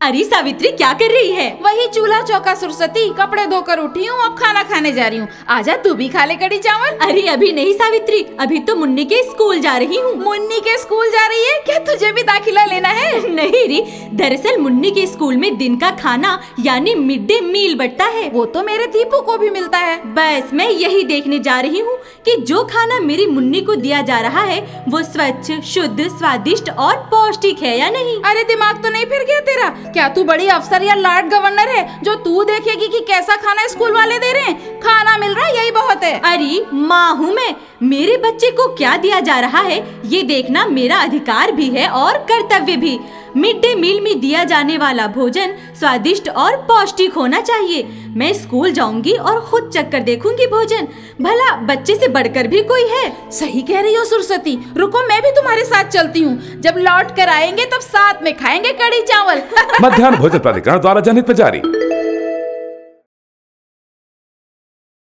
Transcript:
अरे सावित्री क्या कर रही है? वही चूल्हा चौका सुरसती, कपड़े धोकर उठी हूँ, अब खाना खाने जा रही हूँ। आजा तू भी खा ले कड़ी चावल। अरे अभी नहीं सावित्री, अभी तो मुन्नी के स्कूल जा रही हूँ। मुन्नी के स्कूल जा रही है? क्या तुझे भी दाखिला लेना है? नहीं री, दरअसल मुन्नी के स्कूल में दिन का खाना यानी मिड डे मील बंटता है। वो तो मेरे दीपू को भी मिलता है। बस मैं यही देखने जा रही हूँ कि जो खाना मेरी मुन्नी को दिया जा रहा है वो स्वच्छ, शुद्ध, स्वादिष्ट और पौष्टिक है या नहीं। अरे दिमाग तो नहीं फिर गया तेरा? क्या तू बड़ी अफसर या लॉर्ड गवर्नर है जो तू देखेगी कि कैसा खाना स्कूल वाले दे रहे हैं? खाना मिल रहा है यही बहुत है। अरे माँ हूँ मैं, मेरे बच्चे को क्या दिया जा रहा है ये देखना मेरा अधिकार भी है और कर्तव्य भी। मिड डे मील में दिया जाने वाला भोजन स्वादिष्ट और पौष्टिक होना चाहिए। मैं स्कूल जाऊंगी और खुद चक्कर देखूंगी भोजन, भला बच्चे से बढ़कर भी कोई है। सही कह रही हो सुरसती, रुको मैं भी तुम्हारे साथ चलती हूँ। जब लौट कर आएंगे तब साथ में खाएंगे कड़ी चावल। मध्याह्न भोजन प्राधिकरण द्वारा जनहित में जारी।